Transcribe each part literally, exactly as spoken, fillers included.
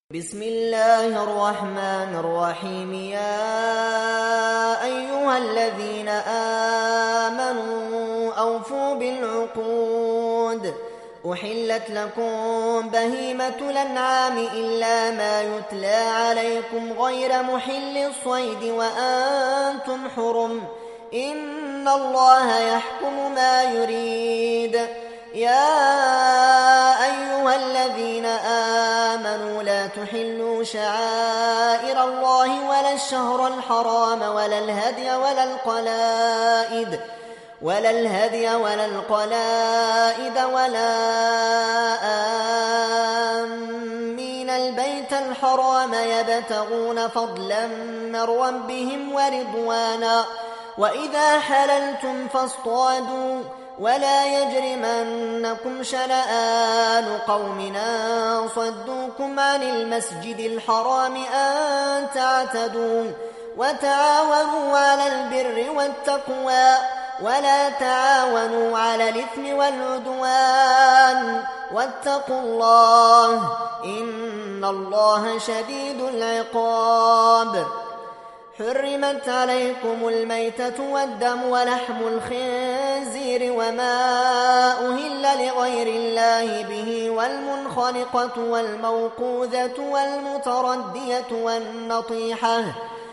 بسم الله الرحمن الرحيم. يا أيها الذين آمنوا أوفوا بالعقود. أحلت لكم بهيمة الأنعام إلا ما يتلى عليكم غير محل الصيد وأنتم حرم. إن الله يحكم ما يريد. يا أيها الذين آمنوا لا تحلوا شعائر الله ولا الشهر الحرام ولا الهدي ولا القلائد ولا الهدي ولا القلائد ولا آمين البيت الحرام يبتغون فضلا من ربهم ورضوانا. وإذا حللتم فاصطادوا ولا يجرمنكم شنآن قوم أن صدوكم عن المسجد الحرام أن تعتدوا. وتعاونوا على البر والتقوى ولا تعاونوا على الإثم والعدوان واتقوا الله إن الله شديد العقاب. حرمت عليكم الميتة والدم ولحم الخنزير وما أهل لغير الله به والمنخنقة والموقوذة والمتردية والنطيحة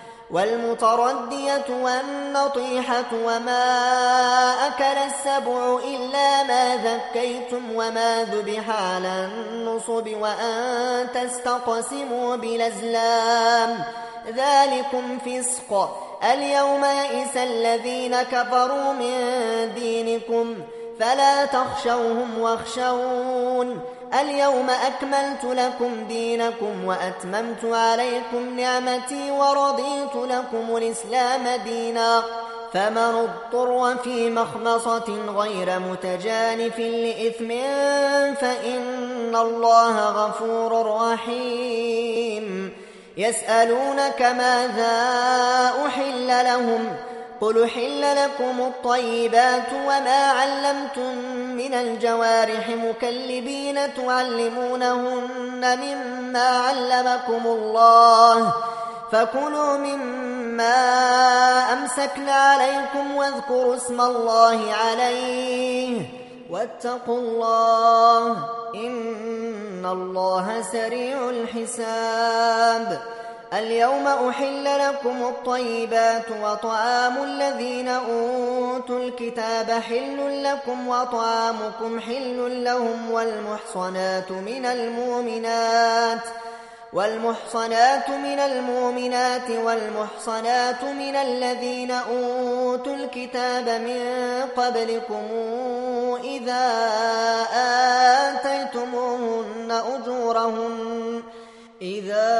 والمتردية والنطيحة وما أكل السبع إلا ما ذكيتم وما ذبح على النصب وأن تستقسموا بالأزلام ذلكم فسق. اليوم يئس الذين كفروا من دينكم فلا تخشوهم واخشون. اليوم أكملت لكم دينكم وأتممت عليكم نعمتي ورضيت لكم الإسلام دينا. فمن اضطر في مخمصة غير متجانف لإثم فإن الله غفور رحيم. يسألونك ماذا أحل لهم قل أحل لكم الطيبات وما علمتم من الجوارح مكلبين تعلمونهن مما علمكم الله فكلوا مما أمسكن عليكم واذكروا اسم الله عليه واتقوا الله إن الله سريع الحساب. اليوم أحل لكم الطيبات وطعام الذين أوتوا الكتاب حل لكم وطعامكم حل لهم والمحصنات من المؤمنات والمحصنات من المؤمنات والمحصنات من الذين أوتوا الكتاب من قبلكم إذا آتيتموهن أجورهن إذا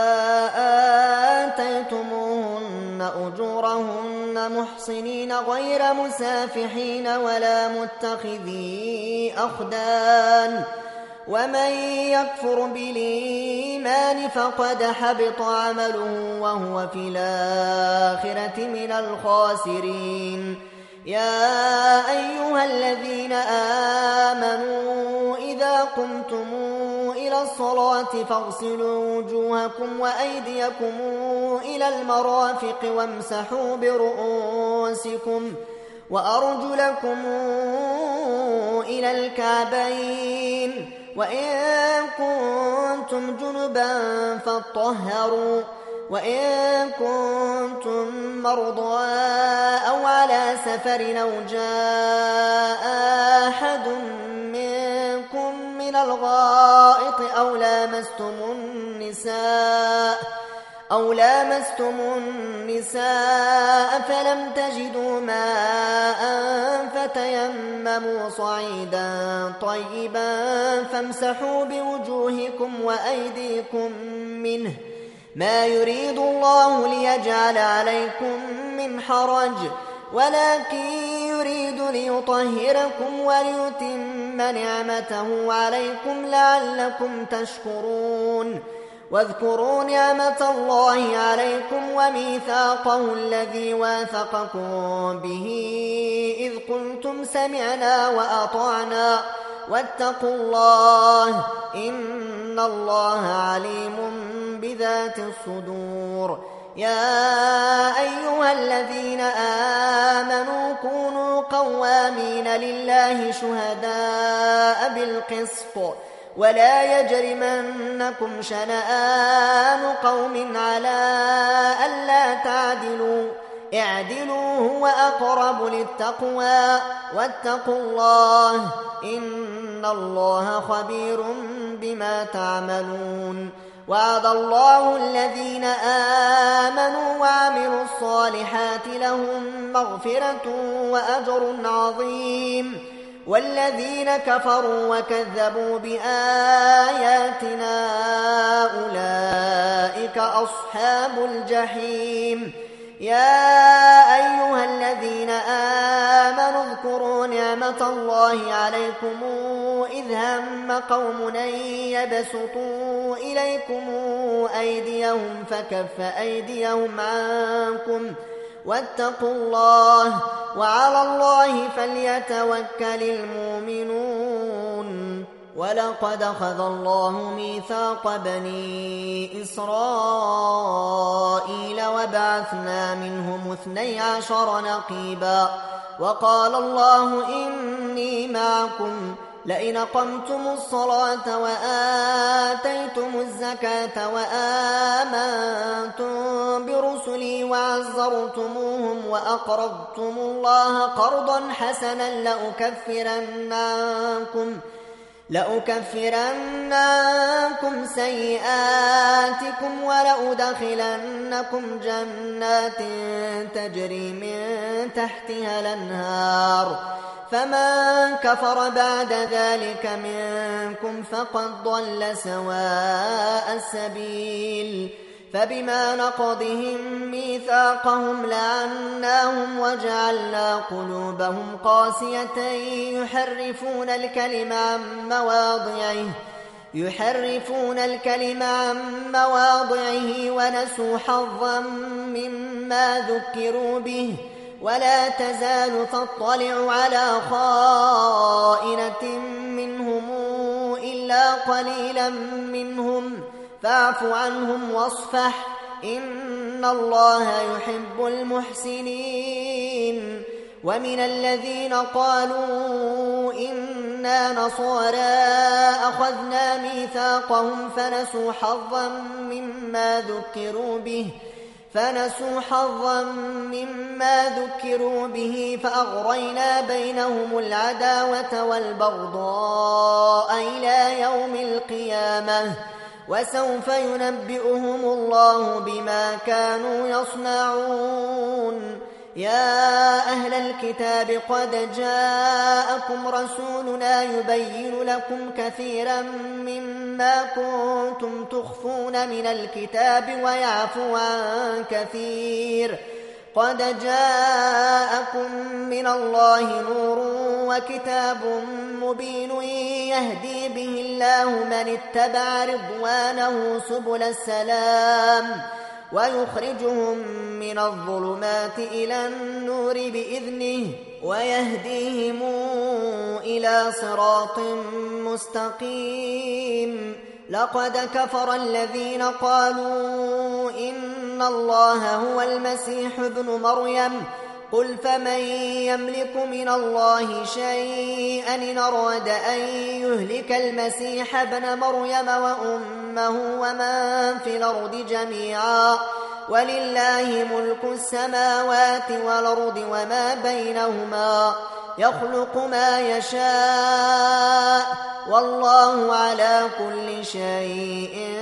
آتيتموهن أجورهن محصنين غير مسافحين ولا متخذي أخدان. ومن يكفر بالإيمان فقد حبط عمله وهو في الآخرة من الخاسرين. يا أيها الذين آمنوا إذا قمتم إلى الصلاة فاغسلوا وجوهكم وأيديكم إلى المرافق وامسحوا برؤوسكم وأرجلكم إلى الكعبين وإن كنتم جنبا فاطهروا وإن كنتم مرضى أو على سفر أو جاء أحد منكم من الغائط أو لامستم النساء أو لامستم النساء فلم تجدوا ماء فتيمموا صعيدا طيبا فامسحوا بوجوهكم وأيديكم منه ما يريد الله ليجعل عليكم من حرج ولكن يريد ليطهركم وليتم نعمته عليكم لعلكم تشكرون. واذكروا نعمة الله عليكم وميثاقه الذي واثقكم به إذ قلتم سمعنا وأطعنا واتقوا الله إن إن الله عليم بذات الصدور. يا أيها الذين آمنوا كونوا قوامين لله شهداء بالقسط ولا يجرمنكم شنآن قوم على ألا تعدلوا اعدلوا هو أقرب للتقوى واتقوا الله إن الله خبير بما تعملون. وعد الله الذين آمنوا وعملوا الصالحات لهم مغفرة وأجر عظيم والذين كفروا وكذبوا بآياتنا أولئك أصحاب الجحيم. يا أيها الذين آمنوا اذكروا نعمة الله عليكم إذ هم قوم أن يبسطوا إليكم أيديهم فكف أيديهم عنكم واتقوا الله وعلى الله فليتوكل المؤمنون. ولقد أخذ الله ميثاق بني إسرائيل وبعثنا منهم اثني عشر نقيبا وقال الله إني معكم لئن أقمتم الصلاة وآتيتم الزكاة وآمنتم برسلي وعزرتموهم وأقرضتم الله قرضا حسنا لأكفرن عنكم لأكفرن عنكم سيئاتكم ولأدخلنكم جنات تجري من تحتها الأنهار فمن كفر بعد ذلك منكم فقد ضل سواء السبيل. فبما نقضهم ميثاقهم لعناهم وجعلنا قلوبهم قاسية يحرفون الكلم عن مواضعه يحرفون الكلم عن مواضعه ونسوا حظا مما ذكروا به ولا تزال تطلع على خائنة منهم إلا قليلا منهم فاعف عنهم واصفح إن الله يحب المحسنين. ومن الذين قالوا إنا نصارى أخذنا ميثاقهم فنسوا حظا مما ذكروا به فنسوا حظا مما ذكروا به فأغرينا بينهم العداوة والبغضاء إلى يوم القيامة وسوف ينبئهم الله بما كانوا يصنعون. يا أهل الكتاب قد جاءكم رسولنا يبين لكم كثيرا مما كنتم تخفون من الكتاب ويعفو عن كثير قد جاءكم من الله نور وكتاب مبين يهدي به الله من اتبع رضوانه سبل السلام ويخرجهم من الظلمات إلى النور بإذنه ويهديهم إلى صراط مستقيم. لقد كفر الذين قالوا إن الله هو المسيح ابن مريم قل فمن يملك من الله شيئا إن أراد أن يهلك المسيح ابن مريم وأمه ومن في الأرض جميعا ولله ملك السماوات والأرض وما بينهما يخلق ما يشاء والله على كل شيء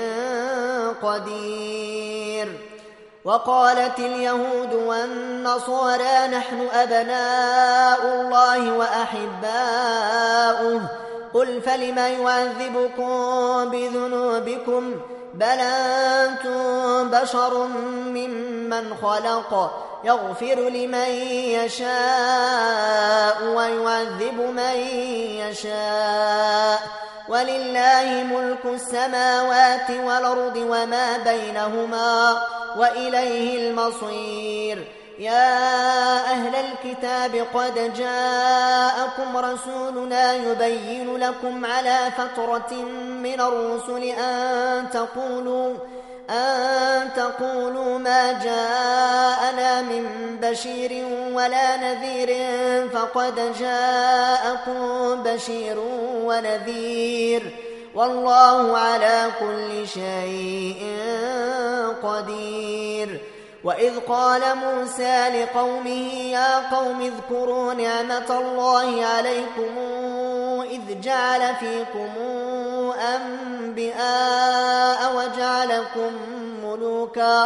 قدير. وقالت اليهود والنصارى نحن أبناء الله وأحباؤه قل فلم يعذبكم بذنوبكم بل أنتم بشر ممن خلق يغفر لمن يشاء ويعذب من يشاء ولله ملك السماوات والأرض وما بينهما وإليه المصير. يا أهل الكتاب قد جاءكم رسولنا يبين لكم على فترة من الرسل أن تقولوا أن تقولوا ما جاءنا من بشير ولا نذير فقد جاءكم بشير ونذير والله على كل شيء قدير. وإذ قال موسى لقومه يا قوم اذكروا نعمة الله عليكم إذ جعل فيكم أنبياء وجعلكم ملوكا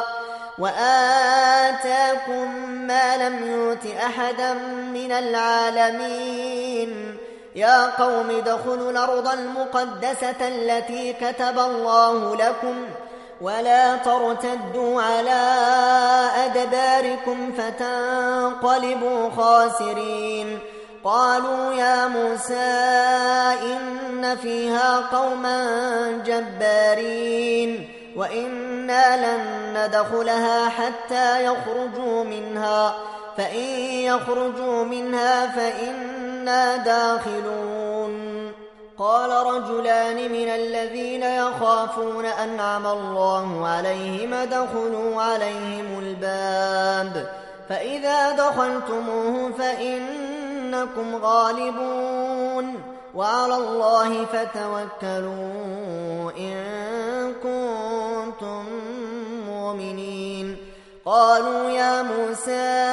وآتاكم ما لم يؤت أحدا من العالمين. يا قوم ادخلوا الأرض المقدسة التي كتب الله لكم ولا ترتدوا على أدباركم فتنقلبوا خاسرين. قالوا يا موسى إن فيها قوما جبارين وإنا لن ندخلها حتى يخرجوا منها فإن يخرجوا منها فإنا داخلون. قال رجلان من الذين يخافون أنعم الله عليهم ادخلوا عليهم الباب فإذا دخلتموه فإنكم غالبون وعلى الله فتوكلوا إن كنتم مؤمنين. قالوا يا موسى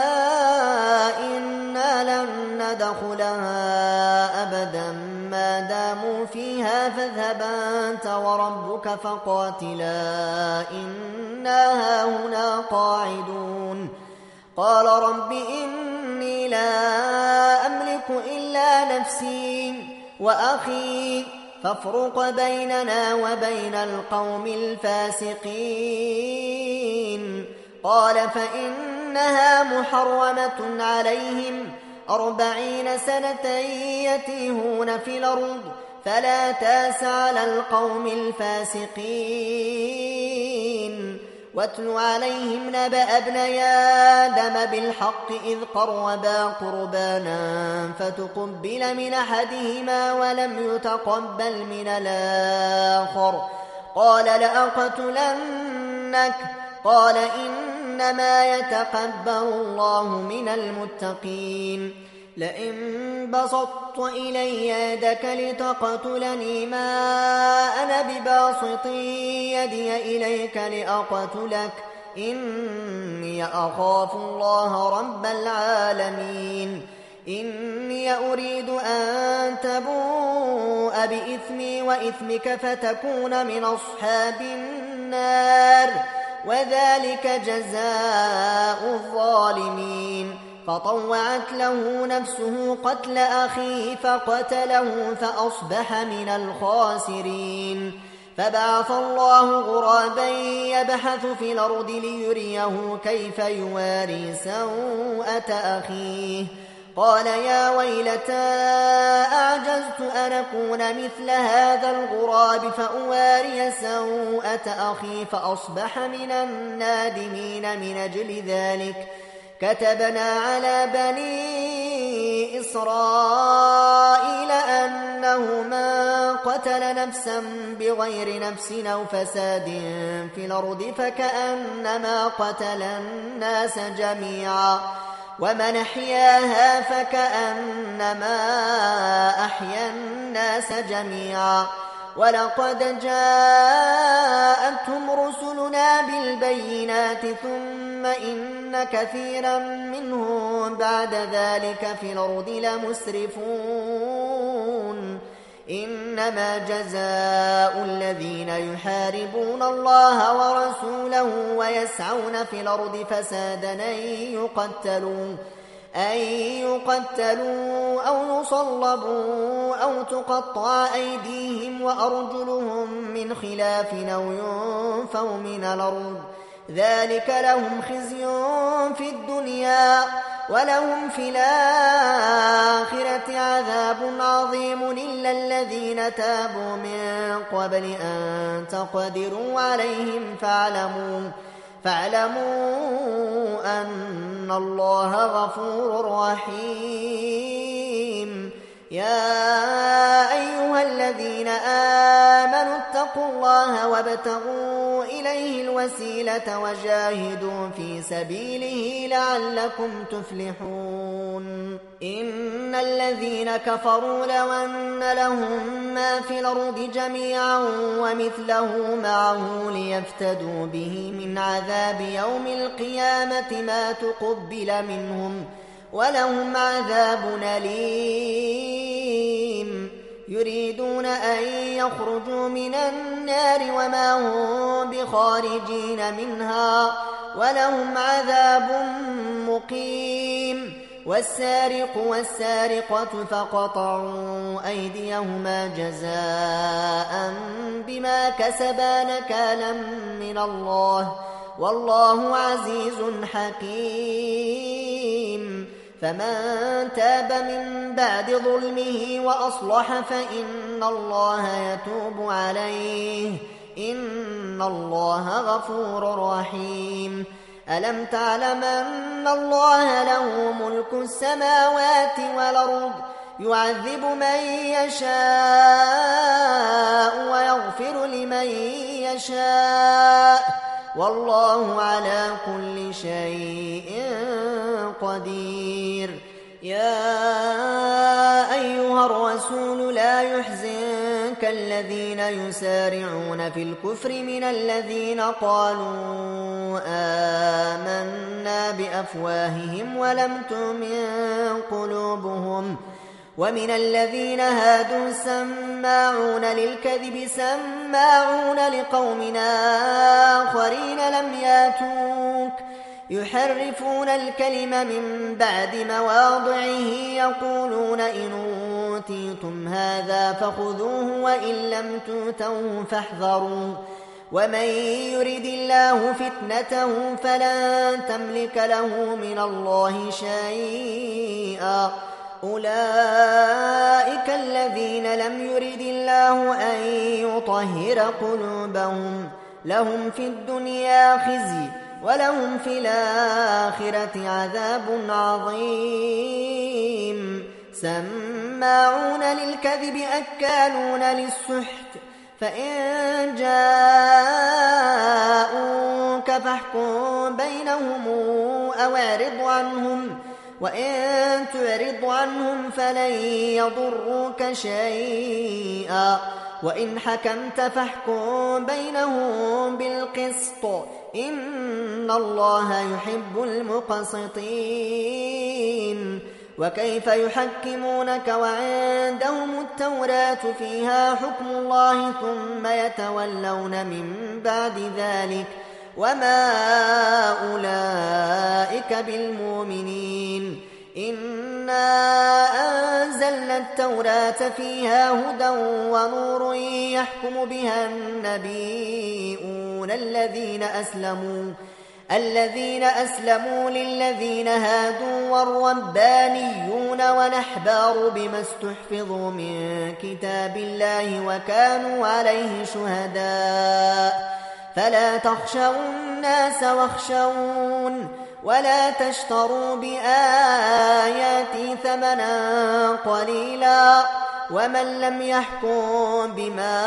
إنا لن ندخلها أبدا ما داموا فيها فاذهب أنت وربك فقاتلا إنا هاهنا قاعدون. قال رب إني لا أملك إلا نفسي وأخي فافرق بيننا وبين القوم الفاسقين. قال فإنها محرمة عليهم أربعين سنة يتيهون في الأرض فلا تاس على القوم الفاسقين. واتل عليهم نبأ ابني آدم بالحق إذ قربا قربانا فتقبل من أحدهما ولم يتقبل من الآخر قال لأقتلنك قال إنما يتقبل الله من المتقين. لئن بسطت إلي يدك لتقتلني ما أنا بباسط يدي إليك لأقتلك إني أخاف الله رب العالمين. إني أريد أن تبوء بإثمي وإثمك فتكون من أصحاب النار وذلك جزاء الظالمين. فطوعت له نفسه قتل أخيه فقتله فأصبح من الخاسرين. فبعث الله غرابا يبحث في الأرض ليريه كيف يواري سوءة أخيه قال يا ويلتى أعجزت أن أكون مثل هذا الغراب فأواري سوءة أخي فأصبح من النادمين. من أجل ذلك كتبنا على بني إسرائيل أنه من قتل نفسا بغير نفس أو فساد في الأرض فكأنما قتل الناس جميعا ومن أحياها فكأنما أحيا الناس جميعا. ولقد جاءتهم رسلنا بالبينات ثم إن كثيرا منهم بعد ذلك في الأرض لمسرفون. إنما جزاء الذين يحاربون الله ورسوله ويسعون في الأرض فسادا أن يقتلوا أن يقتلوا أو يصلبوا أو تقطع أيديهم وأرجلهم من خلاف أو ينفوا من الأرض ذلك لهم خزي في الدنيا ولهم في الآخرة عذاب عظيم إلا الذين تابوا من قبل أن تقدروا عليهم فاعلموا فاعلموا أن الله غفور رحيم. يا أيها الذين آمنوا اتقوا الله وابتغوا إليه الوسيلة وجاهدوا في سبيله لعلكم تفلحون. إن الذين كفروا لو أن لهم ما في الأرض جميعا ومثله معه ليفتدوا به من عذاب يوم القيامة ما تقبل منهم ولهم عذاب أليم. يريدون أن يخرجوا من النار وما هم بخارجين منها ولهم عذاب مقيم. والسارق والسارقة فقطعوا أيديهما جزاء بما كسبا نكالا من الله والله عزيز حكيم. فمن تاب من بعد ظلمه وأصلح فإن الله يتوب عليه إن الله غفور رحيم. ألم تعلم أن الله له ملك السماوات والأرض يعذب من يشاء ويغفر لمن يشاء والله على كل شيء قدير. يا أيها الرسول لا يحزنك الذين يسارعون في الكفر من الذين قالوا آمنا بأفواههم ولم تؤمن قلوبهم ومن الذين هادوا سماعون للكذب سماعون لقوم آخرين لم ياتوك يحرفون الكلم من بعد مواضعه يقولون إن أوتيتم هذا فخذوه وإن لم تؤتوه فاحذروا ومن يرد الله فتنته فلن تملك له من الله شيئا. أولئك الذين لم يرد الله أن يطهر قلوبهم لهم في الدنيا خزي ولهم في الآخرة عذاب عظيم. سماعون للكذب أكالون للسحت فإن جاءوك فاحكم بينهم أو اعرض عنهم وإن تعرض عنهم فلن يضروك شيئا وإن حكمت فاحكم بينهم بالقسط إن الله يحب المقسطين. وكيف يحكمونك وعندهم التوراة فيها حكم الله ثم يتولون من بعد ذلك وما أولئك بالمؤمنين. إنا أنزلنا التوراة فيها هدى ونور يحكم بها النبيون الذين أسلموا الذين أسلموا للذين هادوا والربانيون والأحبار بما استحفظوا من كتاب الله وكانوا عليه شهداء فلا تخشوا الناس واخشون ولا تشتروا بآياتي ثمنا قليلا ومن لم يحكم بما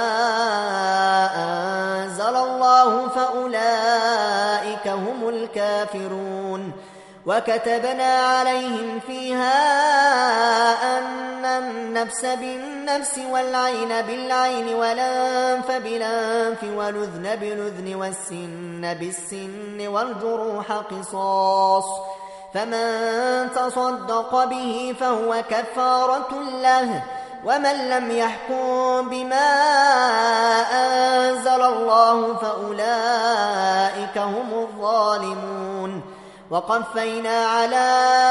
أنزل الله فأولئك هم الكافرون. وكتبنا عليهم فيها أن النفس بالنفس والعين بالعين والأنف بالأنف والأذن بالأذن والسن بالسن والجروح قصاص فمن تصدق به فهو كفارة له ومن لم يحكم بما أنزل الله فأولئك هم الظالمون. وقفينا على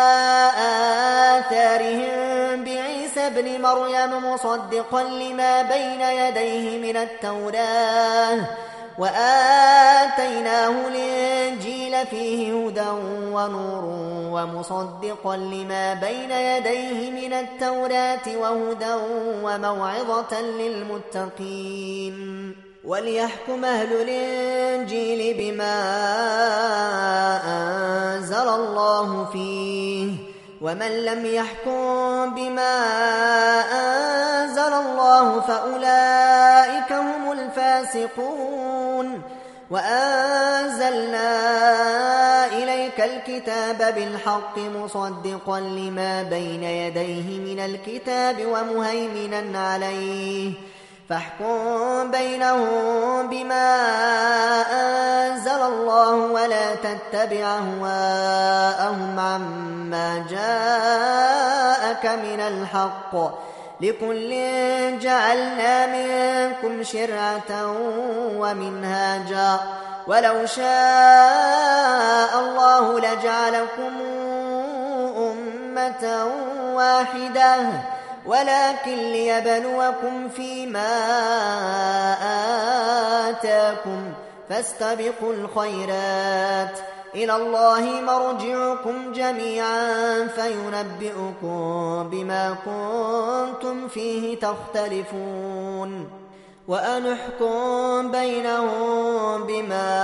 آثارهم بعيسى ابن مريم مصدقا لما بين يديه من التوراة وآتيناه الإنجيل فيه هدى ونور ومصدقا لما بين يديه من التوراة وهدى وموعظة للمتقين. وليحكم أهل الإنجيل بما أنزل الله فيه، ومن لم يحكم بما أنزل الله فأولئك هم الفاسقون. وأنزلنا إليك الكتاب بالحق مصدقا لما بين يديه من الكتاب ومهيمنا عليه، فاحكم بينهم بما أنزل الله ولا تتبع أهواءهم عما جاءك من الحق، لكل جعلنا منكم شرعة ومنهاجا، ولو شاء الله لجعلكم أمة واحدة ولكن ليبلوكم فيما آتاكم، فاستبقوا الخيرات، إلى الله مرجعكم جميعا فينبئكم بما كنتم فيه تختلفون. وأن احكم بينهم بما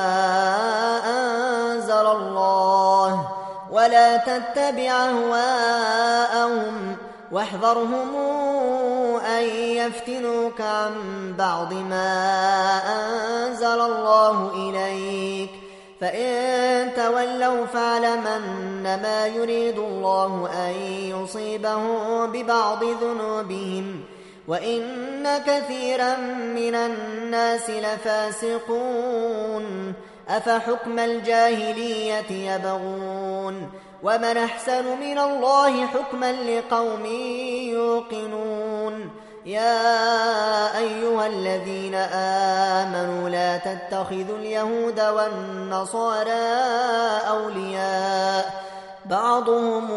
أنزل الله ولا تتبع أهواءهم، واحذرهم أن يفتنوك عن بعض ما أنزل الله إليك، فإن تولوا فاعلم أنما يريد الله أن يصيبهم ببعض ذنوبهم، وإن كثيرا من الناس لفاسقون. أفحكم الجاهلية يبغون، ومن أحسن من الله حكما لقوم يوقنون. يا أيها الذين آمنوا لا تتخذوا اليهود والنصارى أولياء، بعضهم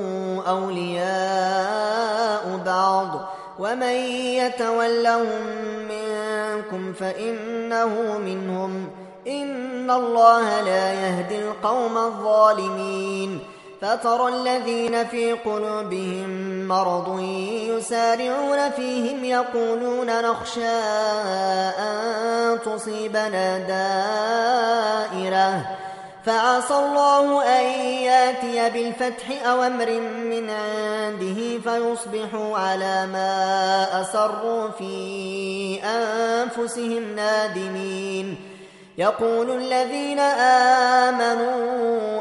أولياء بعض، ومن يتولهم منكم فإنه منهم، إن الله لا يهدي القوم الظالمين. فترى الذين في قلوبهم مرض يسارعون فيهم يقولون نخشى أن تصيبنا دائرة، فعسى الله أن ياتي بالفتح أو أمر من عنده فيصبحوا على ما أسروا في أنفسهم نادمين. يقول الذين آمنوا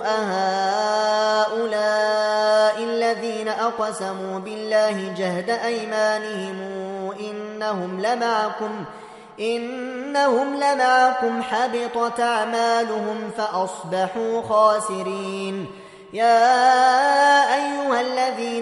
أهؤلاء الذين أقسموا بالله جهد أيمانهم إنهم لمعكم إنهم لمعكم حبطت أعمالهم فأصبحوا خاسرين. يا أيها الذين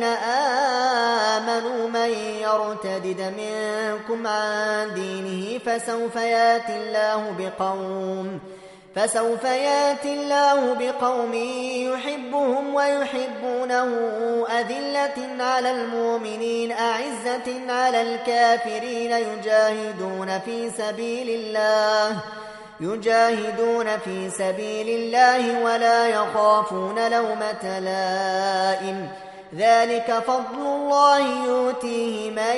آمنوا من يرتدد منكم عن دينه فسوف يأتي الله بقوم فسوف يأتي الله بقوم يحبهم ويحبونه أذلة على المؤمنين أعزة على الكافرين يجاهدون في سبيل الله يجاهدون في سبيل الله ولا يخافون لومة لائم، ذلك فضل الله يؤتيه من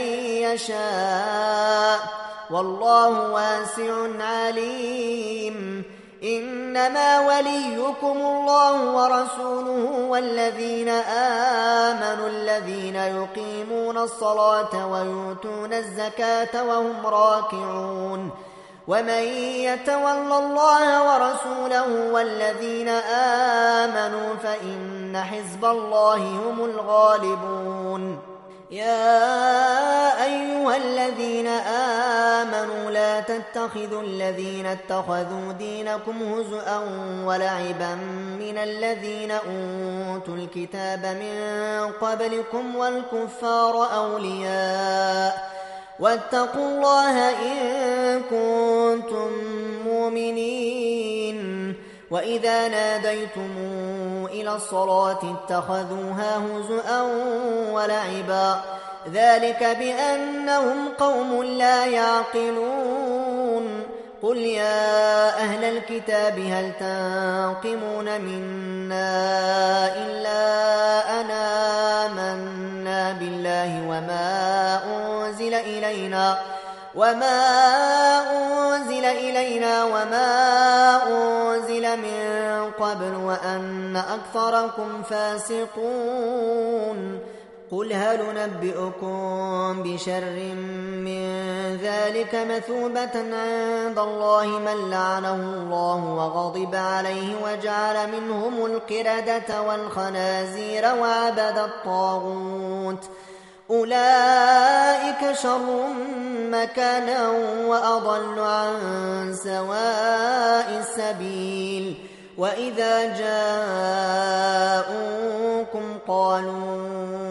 يشاء والله واسع عليم. إنما وليكم الله ورسوله والذين آمنوا الذين يقيمون الصلاة ويؤتون الزكاة وهم راكعون. ومن يتول الله ورسوله والذين آمنوا فإن حزب الله هم الغالبون. يا أيها الذين آمنوا لا تتخذوا الذين اتخذوا دينكم هزءا ولعبا من الذين أوتوا الكتاب من قبلكم والكفار أولياء واتقوا الله إن كنتم مؤمنين. وإذا ناديتم إلى الصلاة اتخذوها هزءا ولعبا، ذلك بأنهم قوم لا يعقلون. قل يا أهل الكتاب هل تنقمون منا إلا أن آمنا بالله وما أنزل إلينا وما أنزل إلينا وما أنزل من قبل وأن أكثركم فاسقون قل هل ننبئكم بشر من ذلك مثوبة عند الله من لعنه الله وغضب عليه وجعل منهم القردة والخنازير وعبد الطاغوت أولئك شر مكانا وأضل عن سواء السبيل وإذا جاءوكم قالوا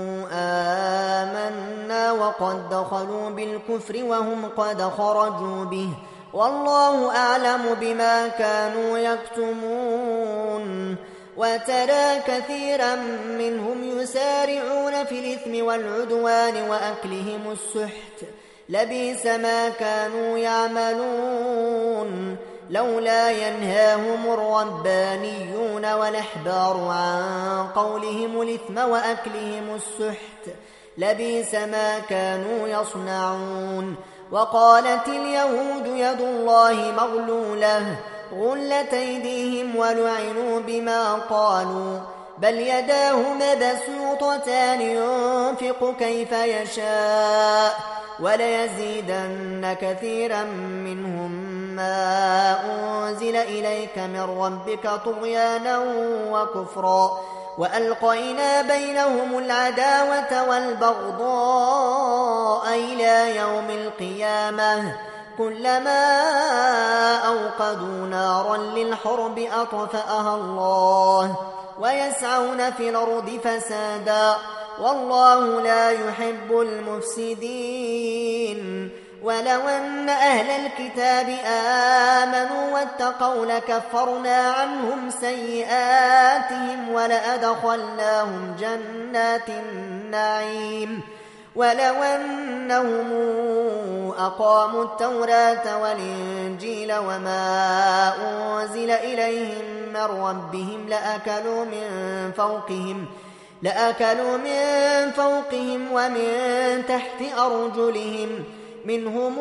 آمنا وقد دخلوا بالكفر وهم قد خرجوا به والله أعلم بما كانوا يكتمون وترى كثيرا منهم يسارعون في الإثم والعدوان وأكلهم السحت لبئس ما كانوا يعملون لولا ينهاهم الربانيون والأحبار عن قولهم الإثم وأكلهم السحت لبئس ما كانوا يصنعون وقالت اليهود يد الله مغلولة غلت أيديهم ولعنوا بما قالوا بل يداه مبسوطتان ينفق كيف يشاء وليزيدن كثيرا منهم ما أنزل إليك من ربك طغيانا وكفرا وألقينا بينهم العداوة والبغضاء إلى يوم القيامة كلما أوقدوا نارا للحرب أطفأها الله ويسعون في الأرض فسادا والله لا يحب المفسدين ولو أن أهل الكتاب آمنوا واتقوا لكفرنا عنهم سيئاتهم ولأدخلناهم جنات النعيم ولو أنهم أقاموا التوراة والإنجيل وما أنزل إليهم من ربهم لأكلوا من فوقهم لأكلوا من فوقهم ومن تحت أرجلهم منهم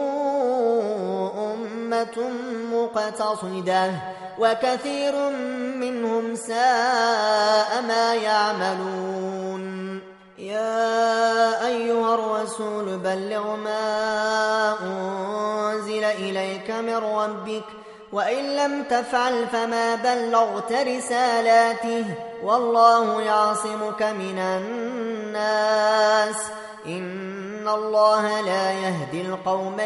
أمة مقتصدة وكثير منهم ساء ما يعملون يا أيها الرسول بلغ ما أنزل إليك من ربك وإن لم تفعل فما بلغت رسالاته والله يعصمك من الناس إن الله لا يهدي القوم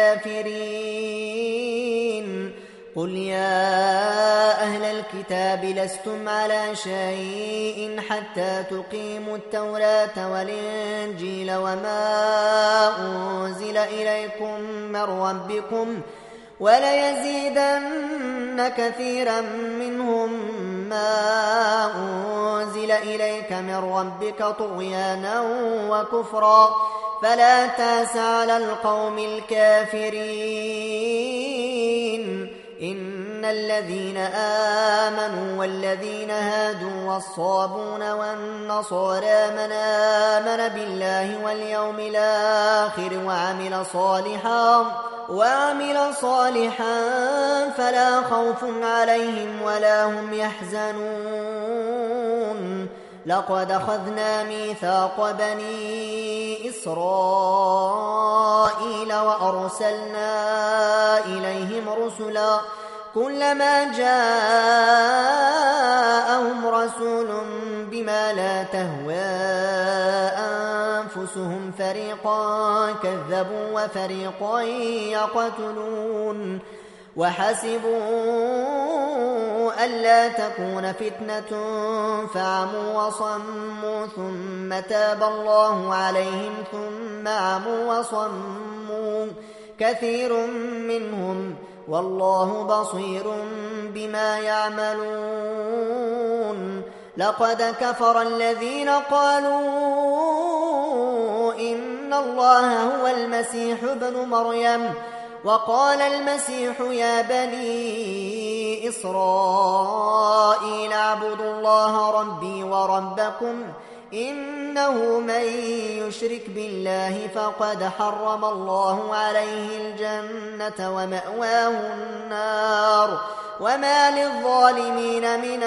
الكافرين قل يا أهل الكتاب لستم على شيء حتى تقيموا التوراة والإنجيل وما أنزل إليكم من ربكم وليزيدن كثيرا منهم ما أنزل إليك من ربك طغيانا وكفرا فلا تأس على القوم الكافرين إن الذين آمنوا والذين هادوا والصابون والنصارى من آمن بالله واليوم الآخر وعمل صالحا وعمل صالحا فلا خوف عليهم ولا هم يحزنون لقد أخذنا ميثاق بني إسرائيل وأرسلنا إليهم رسلا كلما جاءهم رسول بما لا تهوى أنفسهم فريقا كذبوا وفريقا يقتلون وحسبوا ألا تكون فتنة فعموا وصموا ثم تاب الله عليهم ثم عموا وصموا كثير منهم والله بصير بما يعملون لقد كفر الذين قالوا إن الله هو المسيح ابن مريم وقال المسيح يا بني إسرائيل اعبدوا الله ربي وربكم إنه من يشرك بالله فقد حرم الله عليه الجنة ومأواه النار وما للظالمين من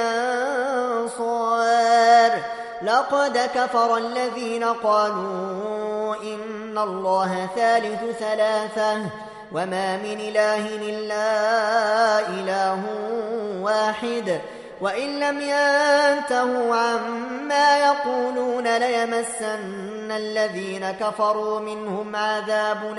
أنصار لقد كفر الذين قالوا إن الله ثالث ثلاثة وما من إله إلا إله واحد وإن لم ينتهوا عما يقولون ليمسن الذين كفروا منهم عذاب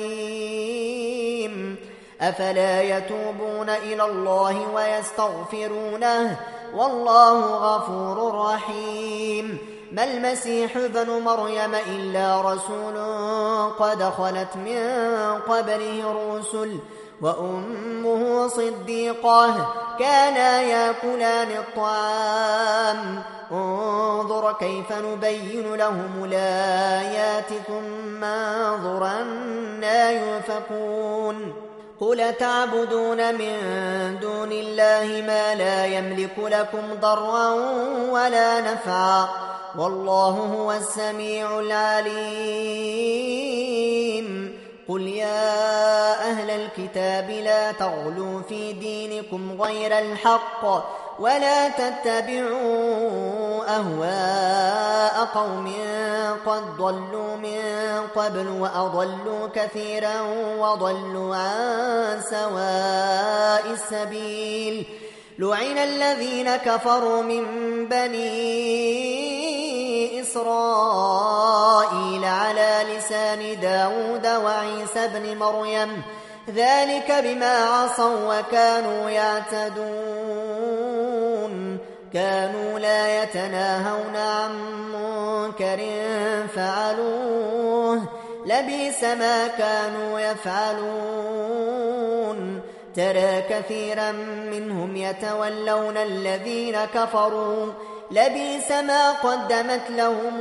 أليم أفلا يتوبون إلى الله ويستغفرونه والله غفور رحيم ما المسيح ابن مريم إلا رسول قد خلت من قبله الرسل وأمه صديقة كانا يأكلان الطعام انظر كيف نبين لهم الآيات ثم انظر أنا يؤفكون قل تعبدون من دون الله ما لا يملك لكم ضرا ولا نفعا والله هو السميع العليم قل يا أهل الكتاب لا تغلوا في دينكم غير الحق ولا تتبعوا أهواء قوم قد ضلوا من قبل وأضلوا كثيرا وضلوا عن سواء السبيل لعن الذين كفروا من بني إسرائيل على لسان داود وعيسى بن مريم ذلك بما عصوا وكانوا يعتدون كانوا لا يتناهون عن منكر فعلوه لبئس ما كانوا يفعلون ترى كثيرا منهم يتولون الذين كفروا لبئس ما قدمت لهم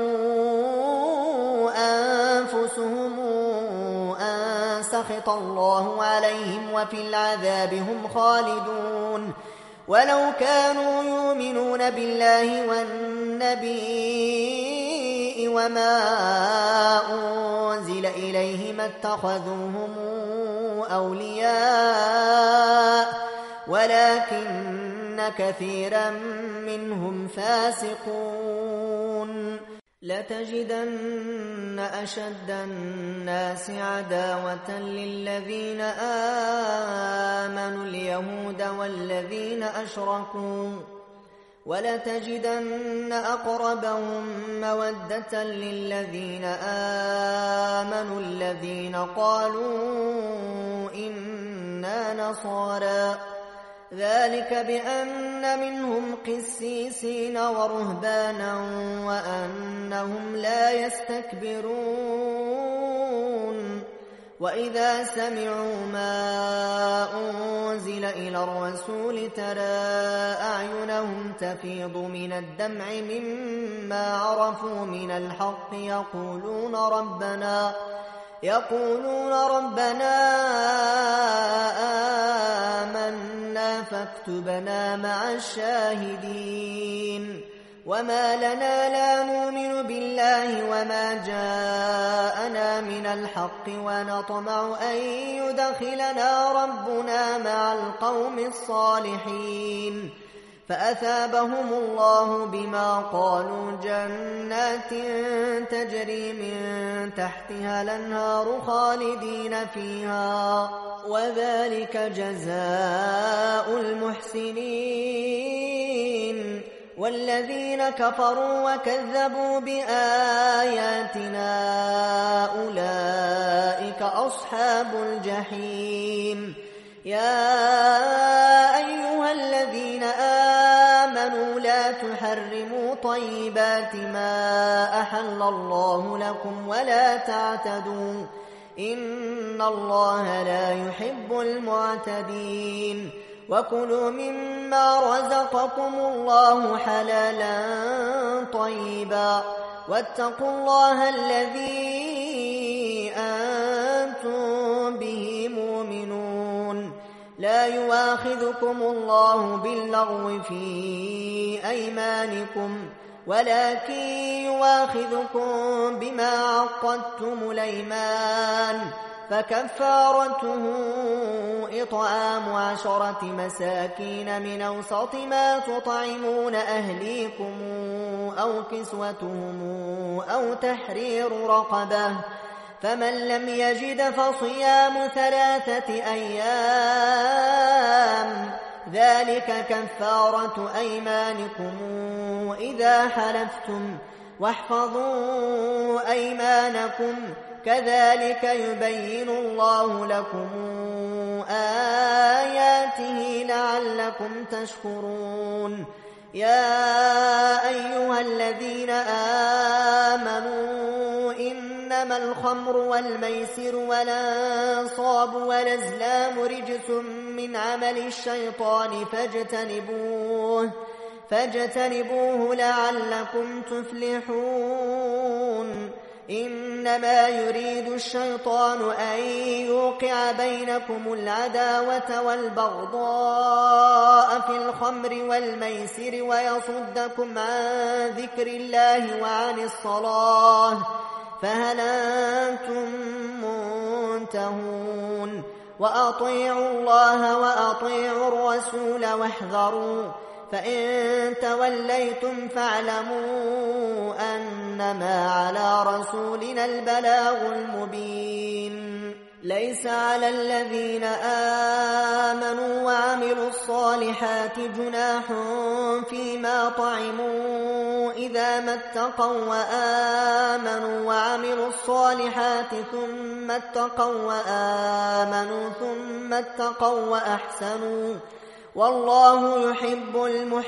أنفسهم أن سخط الله عليهم وفي العذاب هم خالدون ولو كانوا يؤمنون بالله والنبي وما أنزل إليه ما اتخذوهم أولياء ولكن كثيرا منهم فاسقون لتجدن أشد الناس عداوة للذين آمنوا اليهود والذين أشركوا ولتجدن أقربهم مودة للذين آمنوا الذين قالوا إنا نصارى ذلك بأن منهم قسيسين ورهبانا وأنهم لا يستكبرون وإذا سمعوا ما أنزل إلى الرسول ترى أعينهم تفيض من الدمع مما عرفوا من الحق يقولون ربنا يقولون ربنا آمنا فاكتبنا مع الشاهدين وما لنا لا نؤمن بالله وما جاءنا من الحق ونطمع أن يدخلنا ربنا مع القوم الصالحين فأثابهم الله بما قالوا جنات تجري من تحتها الأنهار خالدين فيها وذلك جزاء المحسنين والذين كفروا وكذبوا بآياتنا أولئك أصحاب الجحيم يا أيها الذين آمنوا لا تحرموا طيبات ما أحل الله لكم ولا تعتدوا إن الله لا يحب المعتدين وكلوا مما رزقكم الله حلالا طيبا واتقوا الله الذي أنتم به مؤمنون لا يؤاخذكم الله باللغو في أيمانكم ولكن يواخذكم بما عقدتم الأيمان، فكفارته إطعام عشرة مساكين من أوسط ما تطعمون أهليكم أو كسوتهم أو تحرير رقبة، فمن لم يجد فصيام ثلاثة أيام، ذلك كفارة أيمانكم إذا حلفتم، واحفظوا أيمانكم، كذلك يبين الله لكم آياته لعلكم تشكرون. يا أيها الذين آمنوا إنما الخمر والميسر والأنصاب والأزلام رجس من عمل الشيطان فاجتنبوه فاجتنبوه لعلكم تفلحون. إنما يريد الشيطان أن يوقع بينكم العداوة والبغضاء في الخمر والميسر ويصدكم عن ذكر الله وعن الصلاة، فهل أنتم منتهون؟ وأطيعوا الله وأطيعوا الرسول واحذروا، فإن توليتم فاعلموا أنما على رسولنا البلاغ المبين. ليس على الذين آمنوا وعملوا الصالحات جناح فيما طعموا إذا ما اتقوا وآمنوا وعملوا الصالحات ثم اتقوا وآمنوا ثم اتقوا وأحسنوا، والله يحب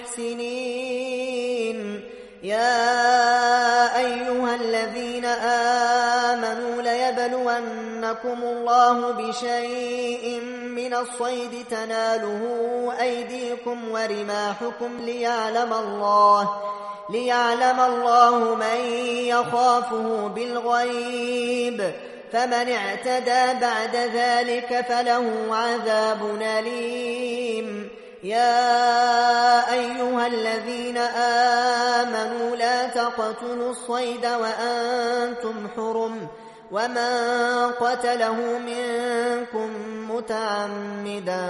المحسنين. يا أيها الذين آمنوا ليبلونكم الله بشيء من الصيد تناله أيديكم ورماحكم ليعلم الله ليعلم الله من يخافه بالغيب، فمن اعتدى بعد ذلك فله عذاب أليم. يا أيها الذين آمنوا لا تقتلوا الصيد وأنتم حرم، ومن قتله منكم متعمدا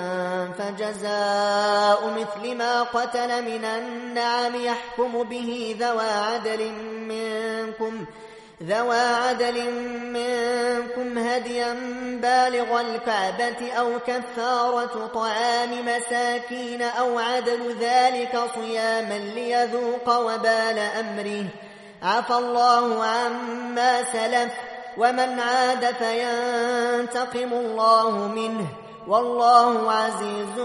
فجزاء مثل ما قتل من النعم يحكم به ذوى عدل منكم ذوى عدل منكم هديا بالغ الكعبة أو كفارة طعام مساكين أو عدل ذلك صياما ليذوق وبال أمره، عفى الله عما سلف، ومن عاد فينتقم الله منه، والله عزيز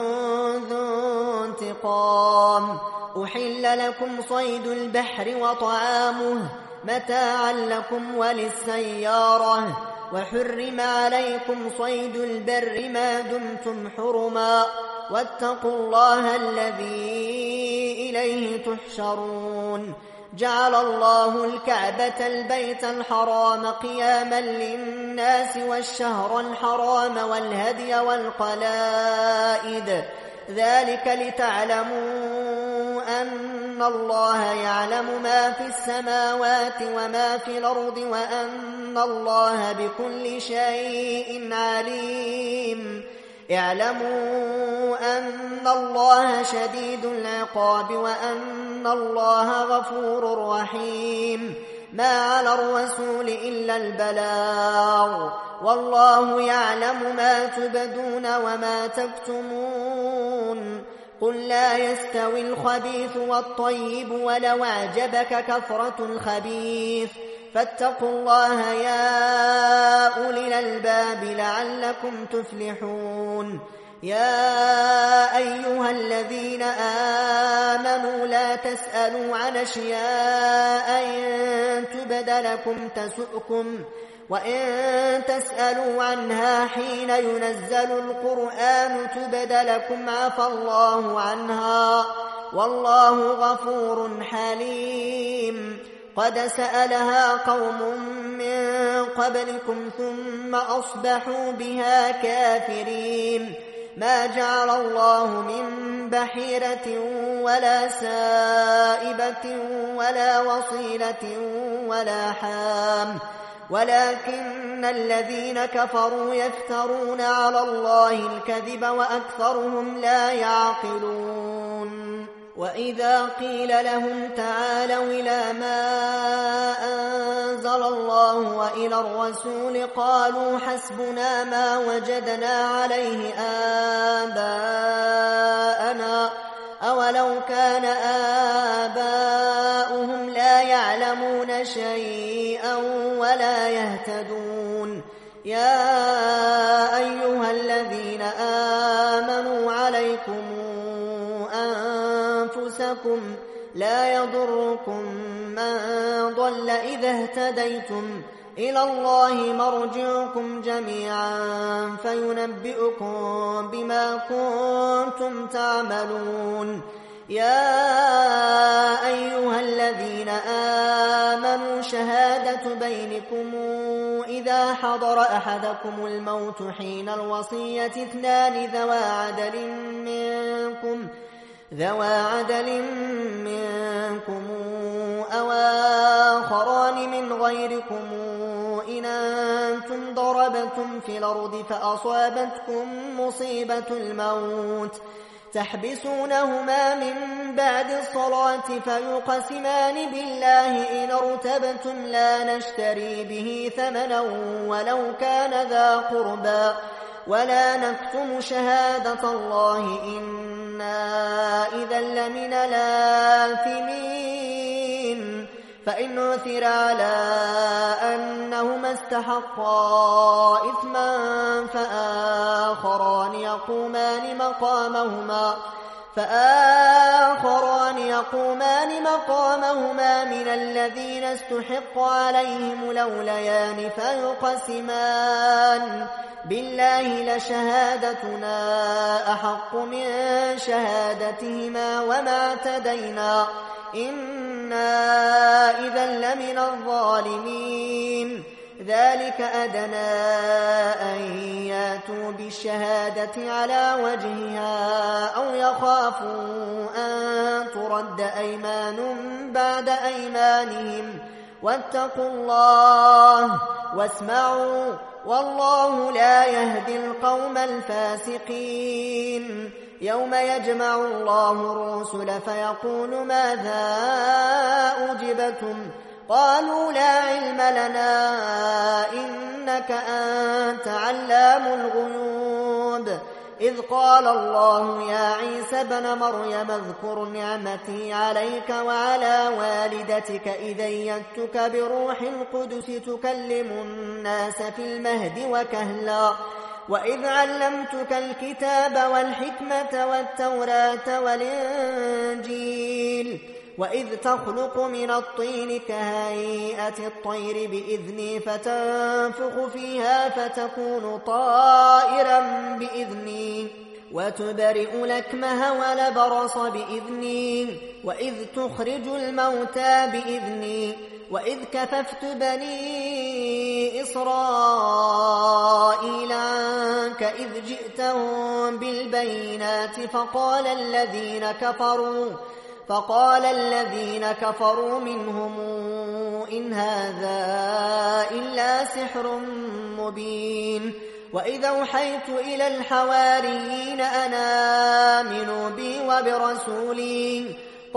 ذو انتقام. أحل لكم صيد البحر وطعامه متاعا لكم وللسيارة، وحرم عليكم صيد البر ما دمتم حرما، واتقوا الله الذي إليه تحشرون. جعل الله الكعبة البيت الحرام قياما للناس والشهر الحرام والهدي والقلائد، ذلك لتعلموا أن الله يعلم ما في السماوات وما في الأرض وأن الله بكل شيء عليم. اعلموا أن الله شديد العقاب وأن الله غفور رحيم. ما على الرسول إلا البلاغ، والله يعلم ما تبدون وما تكتمون. قل لا يستوي الخبيث والطيب ولو أعجبك كثرة الخبيث، فاتقوا الله يا أولي الألباب لعلكم تفلحون. يا أيها الذين آمنوا لا تسألوا عن أشياء إن تبد لكم تسؤكم، وإن تسألوا عنها حين ينزل القرآن تبد لكم عفى الله عنها، والله غفور حليم. قد سألها قوم من قبلكم ثم أصبحوا بها كافرين. ما جعل الله من بحيرة ولا سائبة ولا وصيلة ولا حام ولكن الذين كفروا يفترون على الله الكذب وأكثرهم لا يعقلون. وإذا قيل لهم تعالوا إلى ما أنزل الله وإلى الرسول قالوا حسبنا ما وجدنا عليه آباءنا أولو كان آباؤهم لا يعلمون شيئا ولا يهتدون. يا أيها الذين آمنوا عليكم أنفسكم لا يضركم من ضل إذا اهتديتم إلى الله مرجعكم جميعا فينبئكم بما كنتم تعملون. يا أيها الذين آمنوا شهادة بينكم إذا حضر أحدكم الموت حين الوصية اثنان ذوى عدل منكم ذوى عدل منكم أو آخران من غيركم إن أنتم ضربتم في الأرض فأصابتكم مصيبة الموت تحبسونهما من بعد الصلاة فيقسمان بالله إن ارتبتم لا نشتري به ثمنا ولو كان ذا قربى ولا نكتم شهادة الله إنا إذا لمن الآثمين. فإن عثر على أنهما استحقا إثما فآخران يقومان مقامهما فآخران يقومان مقامهما من الذين استحق عليهم الأوليان فيقسمان بالله لشهادتنا أحق من شهادتهما وما اعتدينا إنا إذا لمن الظالمين. ذلك أدنى أن ياتوا بالشهادة على وجهها أو يخافوا أن ترد أيمان بعد أيمانهم واتقوا الله واسمعوا والله لا يهدي القوم الفاسقين. يوم يجمع الله الرسل فيقول ماذا أجبتم قالوا لا علم لنا إنك أنت علام الغيوب. إذ قال الله يا عيسى ابن مريم اذكر نعمتي عليك وعلى والدتك إذ أيدتك بروح القدس تكلم الناس في المهد وكهلا وإذ علمتك الكتاب والحكمة والتوراة والإنجيل وإذ تخلق من الطين كهيئة الطير بإذني فتنفخ فيها فتكون طائرا بإذني وتبرئ الأكمه والأبرص بإذني وإذ تخرج الموتى بإذني وإذ كففت بني إسرائيل عنك إذ جئتهم بالبينات فقال الذين كفروا فقال الذين كفروا منهم إن هذا إلا سحر مبين. وإذا أوحيت إلى الحواريين أن آمنوا بي وبرسولي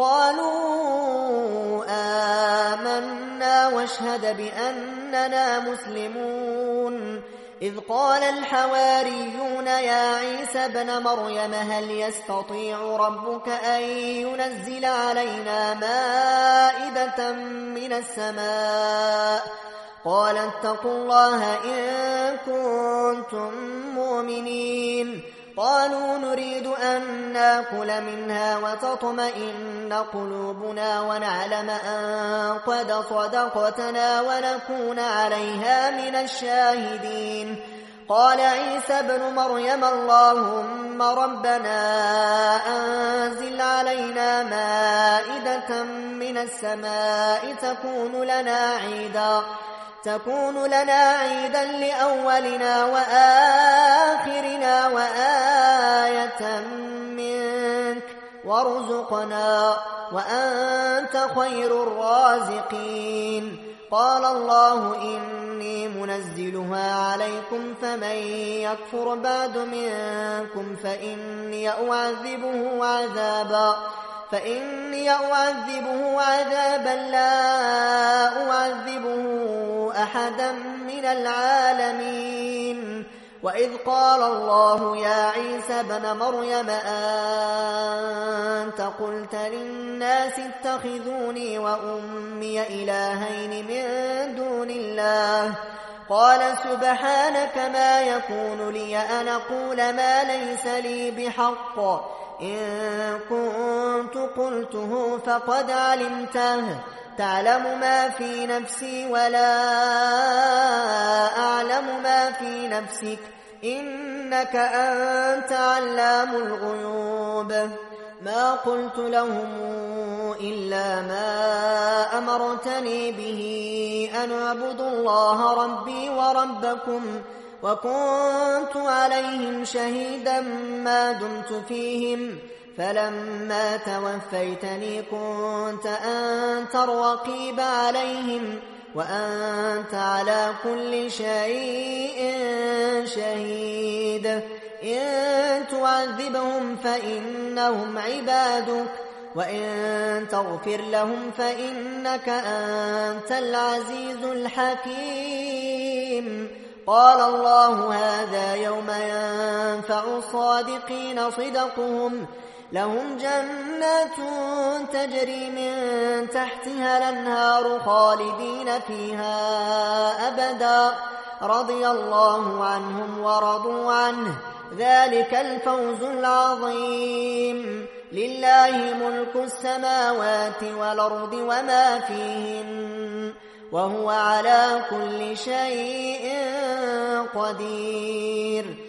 قالوا آمنا واشهد بأننا مسلمون. إذ قال الحواريون يا عيسى ابن مريم هل يستطيع ربك أن ينزل علينا مائدة من السماء قال اتقوا الله إن كنتم مؤمنين. قالوا نريد أن نأكل منها وتطمئن قلوبنا ونعلم أن قد صدقتنا ونكون عليها من الشاهدين. قال عيسى ابن مريم اللهم ربنا أنزل علينا مائدة من السماء تكون لنا عيدا تكون لنا عيدا لأولنا وآخرنا وآية منك وارزقنا وأنت خير الرازقين. قال الله إني منزلها عليكم فمن يكفر بعد منكم فإني أعذبه عذابا فإني أعذبه عذابا لا أعذبه أحدا من العالمين. وإذ قال الله يا عيسى ابن مريم أنت قلت للناس اتخذوني وأمي إلهين من دون الله قال سبحانك ما يكون لي أن أقول ما ليس لي بحق إن كنت قلته فقد علمته تعلم ما في نفسي ولا أعلم ما في نفسك إنك أنت علام الغيوب. ما قلت لهم إلا ما أمرتني به أن اعبدوا الله ربي وربكم وكنت عليهم شهيدا ما دمت فيهم فلما توفيتني كنت أنت الرقيب عليهم وأنت على كل شيء شهيد. إن تعذبهم فإنهم عبادك وإن تغفر لهم فإنك أنت العزيز الحكيم. قال الله هذا يوم ينفع الصادقين صدقهم لهم جنات تجري من تحتها الأنهار خالدين فيها أبدا رضي الله عنهم ورضوا عنه ذلك الفوز العظيم. لله ملك السماوات والأرض وما فيهن وهو على كل شيء قدير.